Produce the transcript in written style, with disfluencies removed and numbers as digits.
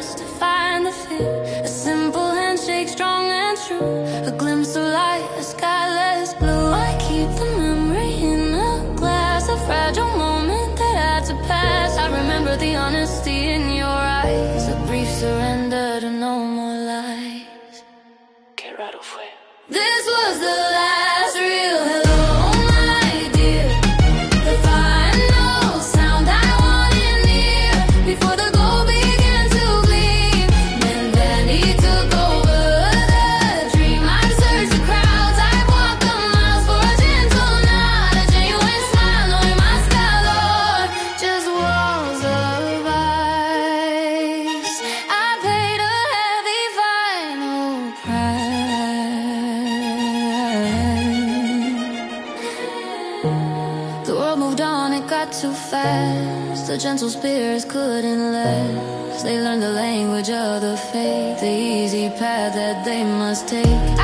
just to find the fear. A simple handshake, strong and true. A glimpse of light, a sky less blue. I keep the memory in a glass, a fragile moment that had to pass. I remember the honesty in your eyes, a brief surrender to no more lies. Qué raro fue. This was the last real hello, my dear. The final sound I wanted near, before the gold began to gleam. And then he took over the dream. I've searched the crowds, I've walked the miles for a gentle nod, a genuine smile, knowing my skyline just walls of ice. I paid a heavy final price. The world moved on, it got too fast. The gentle spirits couldn't last. They learned the language of the faith, the easy path that they must take.